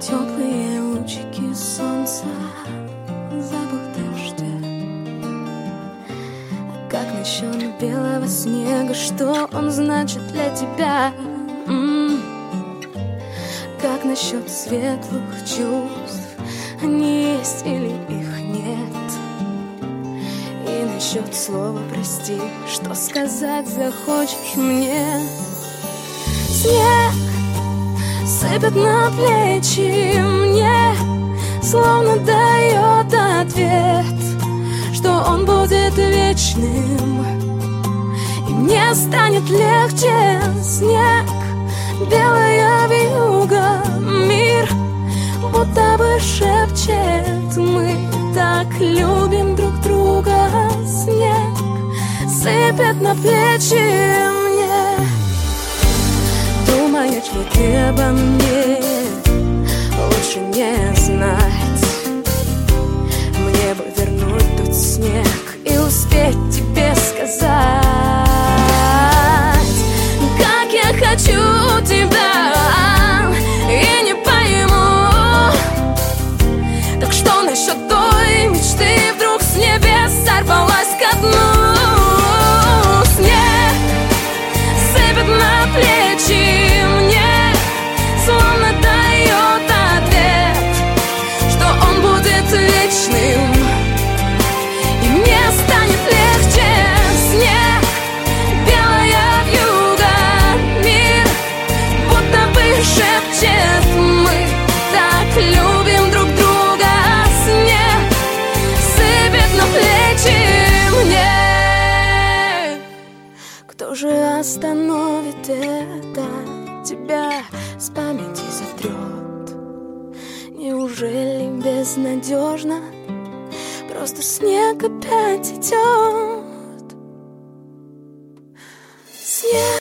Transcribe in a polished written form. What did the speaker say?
теплые лучики солнца, запах дождя. Как насчет белого снега, что он значит для тебя? Как насчет светлых чувств, они есть или их нет? И насчет слова прости, что сказать захочешь мне? Снег сыпет на плечи мне, словно дает ответ, что он будет вечным, и мне станет легче. Снег, белая вьюга, мир будто бы шепчет: мы так любим друг друга. Снег сыпет на плечи мне. Думаешь ли ты обо мне? Лучше не знать. Мне бы вернуть тот снег и успеть тебе сказать, как я хочу тебя, и не пойму. Так что насчет той мечты, вдруг с небес сорвалась ко дну? Снег сыпет на плечи мне, словно дает ответ, что он будет вечным, и мне станет легче. Снег, белая вьюга, мир будто бы шепчет: мы так любим друг друга. Снег сыпет на плечи мне. Кто же остановит это? Тебя с памяти сотрет. Неужели безнадежно? Просто снег опять идет. Снег.